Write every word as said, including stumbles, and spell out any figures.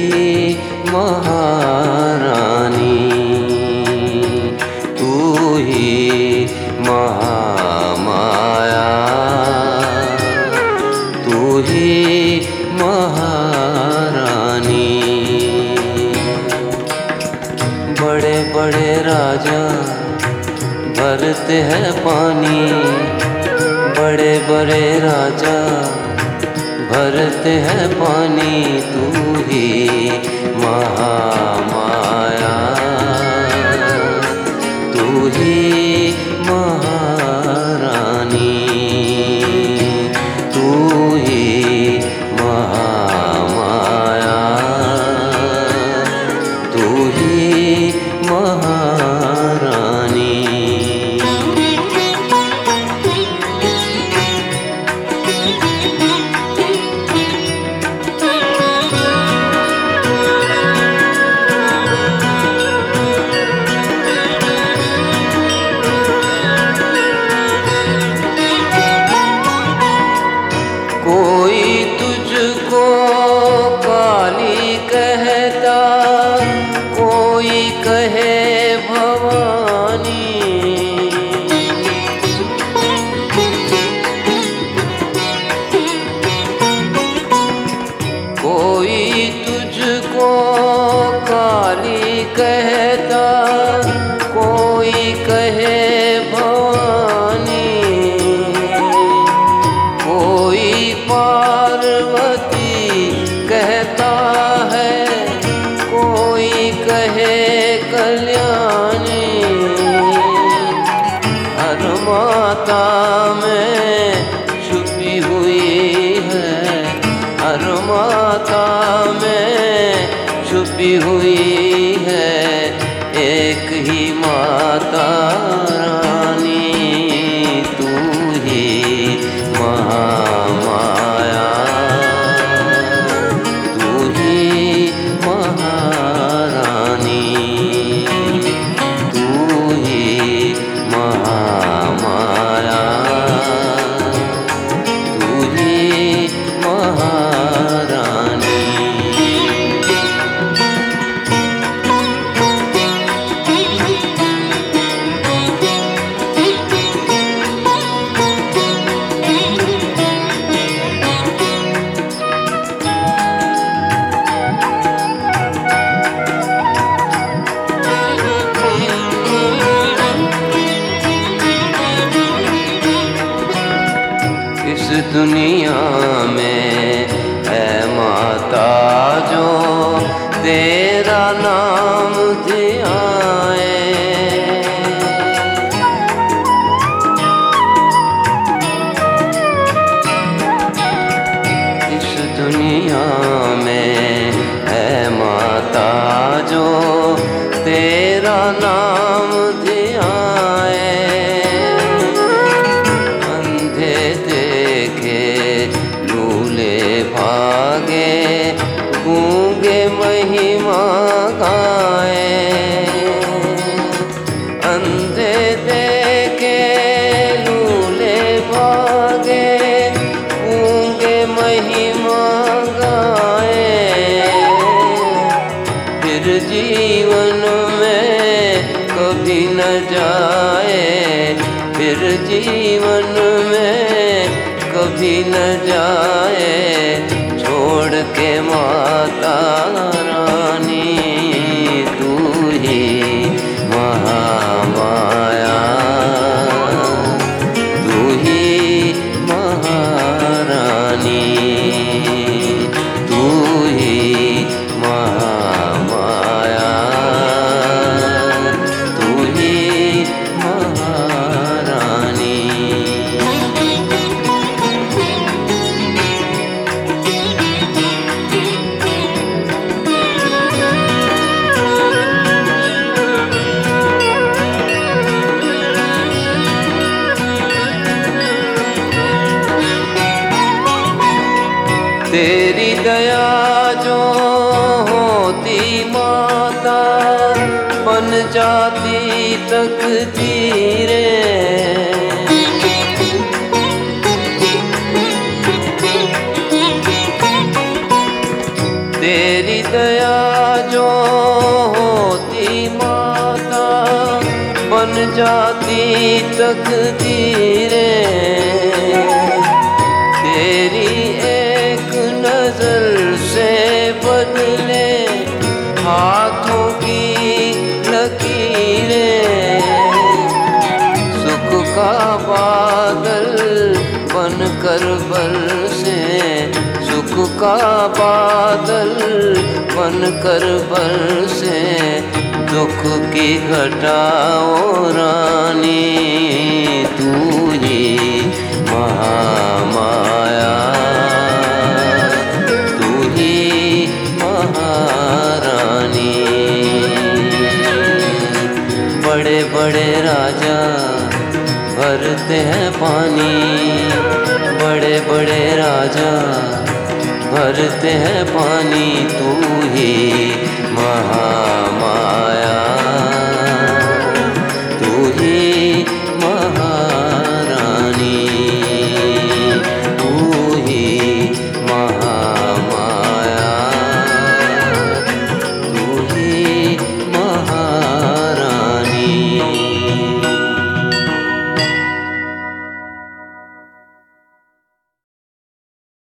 महारानी, तू ही महामाया, तू ही महारानी। बड़े बड़े राजा भरते हैं पानी, बड़े बड़े राजा भरते हैं पानी, तू ही महामाया, तू ही महारानी, तू ही महामाया, तू ही महारानी। कोई तुझको काली कहता, कोई कहे भवानी, कोई तुझको काली कहता, कोई कहे भवानी, कोई पार्वती कहता है, कोई कहे कल्याणी। हर माता में छुपी हुई है, हर माता में छुपी हुई है एक ही माता रानी, तू ही महामाया, तू ही महारानी, तू ही महामाया, तू ही महारानी। इस दुनिया में है माता जो तेरा नाम धियाए, इस दुनिया में है माता जो तेरा नाम धियाए। भागे गूंगे महिमा गाए, अंधे देखे लूले भागे गूंगे महिमा गाए। फिर जीवन में कभी न जाए, फिर जीवन में कभी न जाए छोड़ के माता रानी, तू ही महामाया, तू ही महारानी, तू ही महामाया, तू ही महारानी। तेरी दया जो होती माता बन जाती तकदीरें, तेरी दया जाती तकदीरें, तेरी एक नजर से बदले हाथों की लकीरें। सुख का बादल बनकर बरसे, सुख का बादल बनकर बरसे, दुख की घटाओ रानी तू ही महामाया, तू ही महारानी। बड़े बड़े राजा भरते हैं पानी, बड़े बड़े राजा भरते हैं पानी, तू ही